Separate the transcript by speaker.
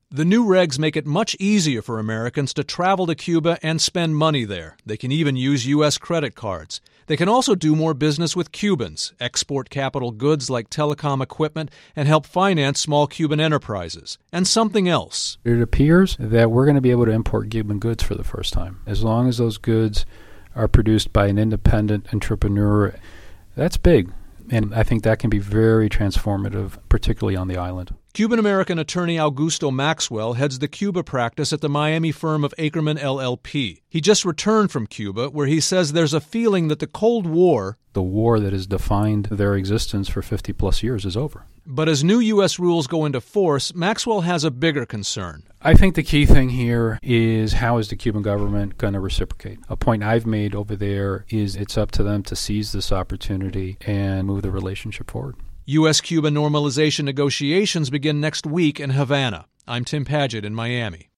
Speaker 1: The new regs make it much easier for Americans to travel to Cuba and spend money there. They can even use U.S. credit cards. They can also do more business with Cubans, export capital goods like telecom equipment, and help finance small Cuban enterprises. And something else.
Speaker 2: It appears that we're going to be able to import Cuban goods for the first time. As long as those goods are produced by an independent entrepreneur, that's big. And I think that can be very transformative, particularly on the island.
Speaker 1: Cuban-American attorney Augusto Maxwell heads the Cuba practice at the Miami firm of Ackerman LLP. He just returned from Cuba, where he says there's a feeling that the Cold War,
Speaker 2: the war that has defined their existence for 50-plus years, is over.
Speaker 1: But as new U.S. rules go into force, Maxwell has a bigger concern.
Speaker 2: I think the key thing here is how is the Cuban government going to reciprocate? A point I've made over there is it's up to them to seize this opportunity and move the relationship forward.
Speaker 1: U.S.-Cuba normalization negotiations begin next week in Havana. I'm Tim Padgett in Miami.